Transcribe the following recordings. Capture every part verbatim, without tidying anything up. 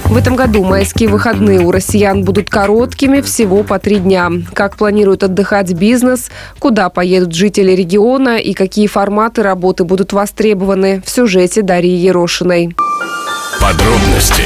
В этом году майские выходные у россиян будут короткими, всего по три дня. Как планирует отдыхать бизнес, куда поедут жители региона и какие форматы работы будут востребованы – в сюжете Дарьи Ерошиной. Подробности.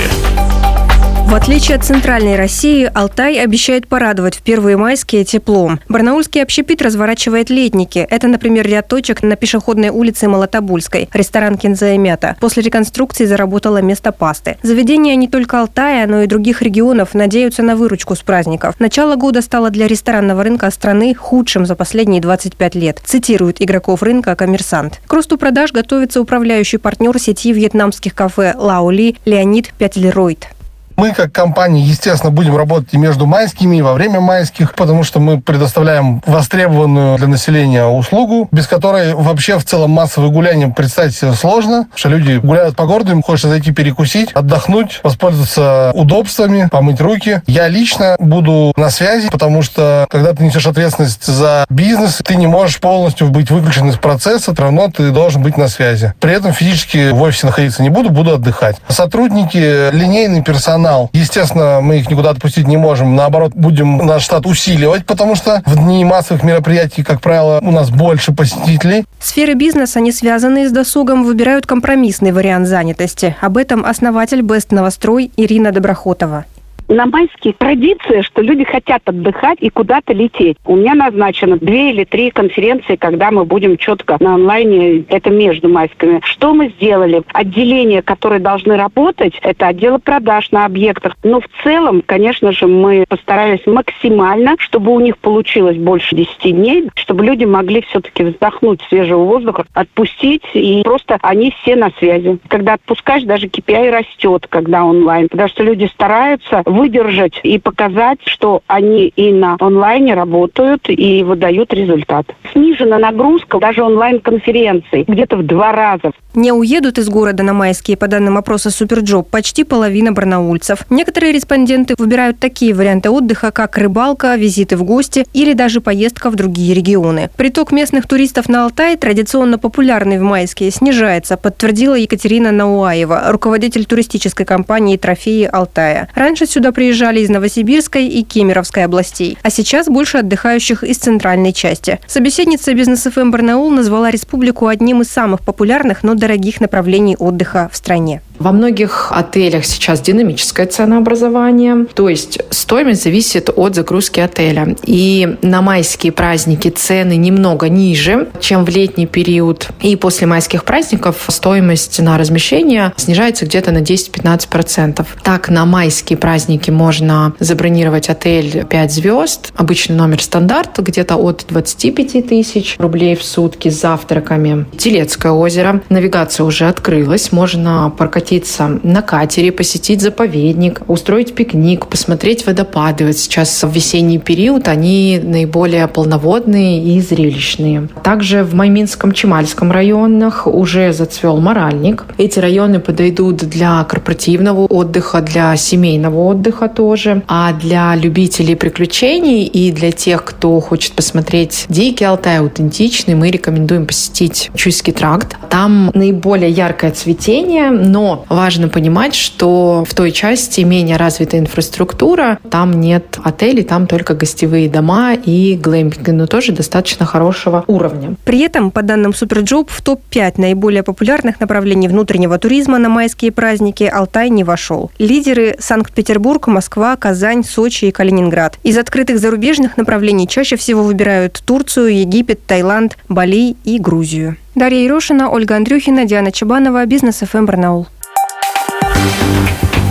В отличие от центральной России, Алтай обещает порадовать в первые майские теплом. Барнаульский общепит разворачивает летники. Это, например, ряд точек на пешеходной улице Молотобульской. Ресторан «Кинза и мята». После реконструкции заработало место пасты. Заведения не только Алтая, но и других регионов надеются на выручку с праздников. Начало года стало для ресторанного рынка страны худшим за последние двадцать пять лет, цитирует игроков рынка «Коммерсант». К росту продаж готовится управляющий партнер сети вьетнамских кафе «Лао Ли» Леонид Пятлеройд. Мы, как компания, естественно, будем работать и между майскими, и во время майских, потому что мы предоставляем востребованную для населения услугу, без которой вообще в целом массовое гуляние представить себе сложно, потому что люди гуляют по городу, им хочется зайти перекусить, отдохнуть, воспользоваться удобствами, помыть руки. Я лично буду на связи, потому что, когда ты несешь ответственность за бизнес, ты не можешь полностью быть выключен из процесса, все равно ты должен быть на связи. При этом физически в офисе находиться не буду, буду отдыхать. Сотрудники, линейный персонал, естественно, мы их никуда отпустить не можем. Наоборот, будем наш штат усиливать, потому что в дни массовых мероприятий, как правило, у нас больше посетителей. Сферы бизнеса, не связанные с досугом, выбирают компромиссный вариант занятости. Об этом основатель Бест Новострой Ирина Доброхотова. На майские традиция, что люди хотят отдыхать и куда-то лететь. У меня назначено две или три конференции, когда мы будем четко на онлайне, это между майскими. Что мы сделали? Отделения, которые должны работать, это отделы продаж на объектах. Но в целом, конечно же, мы постарались максимально, чтобы у них получилось больше десяти дней, чтобы люди могли все-таки вздохнуть свежего воздуха, отпустить, и просто они все на связи. Когда отпускаешь, даже кей пи ай растет, когда онлайн, потому что люди стараются выдержать и показать, что они и на онлайне работают и выдают результат. Снижена нагрузка даже онлайн-конференций где-то в два раза. Не уедут из города на майские, по данным опроса Суперджоп, почти половина барнаульцев. Некоторые респонденты выбирают такие варианты отдыха, как рыбалка, визиты в гости или даже поездка в другие регионы. Приток местных туристов на Алтай, традиционно популярный в майские, снижается, подтвердила Екатерина Науаева, руководитель туристической компании «Трофеи Алтая». Раньше сюда приезжали из Новосибирской и Кемеровской областей, а сейчас больше отдыхающих из центральной части. Собеседница Бизнес эф эм Барнаул назвала республику одним из самых популярных, но дорогих направлений отдыха в стране. Во многих отелях сейчас динамическое ценообразование, то есть стоимость зависит от загрузки отеля. И на майские праздники цены немного ниже, чем в летний период. И после майских праздников стоимость на размещение снижается где-то на десять-пятнадцать процентов. Так, на майские праздники можно забронировать отель пять звезд, обычный номер стандарт, где-то от двадцати пяти тысяч рублей в сутки с завтраками. Телецкое озеро, навигация уже открылась, можно прокатиться на катере, посетить заповедник, устроить пикник, посмотреть водопады. Вот сейчас в весенний период они наиболее полноводные и зрелищные. Также в Майминском, Чемальском районах уже зацвел моральник. Эти районы подойдут для корпоративного отдыха, для семейного отдыха тоже. А для любителей приключений и для тех, кто хочет посмотреть дикий Алтай, аутентичный, мы рекомендуем посетить Чуйский тракт. Там наиболее яркое цветение, но важно понимать, что в той части менее развитая инфраструктура, там нет отелей, там только гостевые дома и глэмпинг, но тоже достаточно хорошего уровня. При этом, по данным Суперджоп, в топ пять наиболее популярных направлений внутреннего туризма на майские праздники Алтай не вошел. Лидеры – Санкт-Петербург, Москва, Казань, Сочи и Калининград. Из открытых зарубежных направлений чаще всего выбирают Турцию, Египет, Таиланд, Бали и Грузию. Дарья Ерошина, Ольга Андрюхина, Диана Чабанова, Бизнес эф эм Барнаул.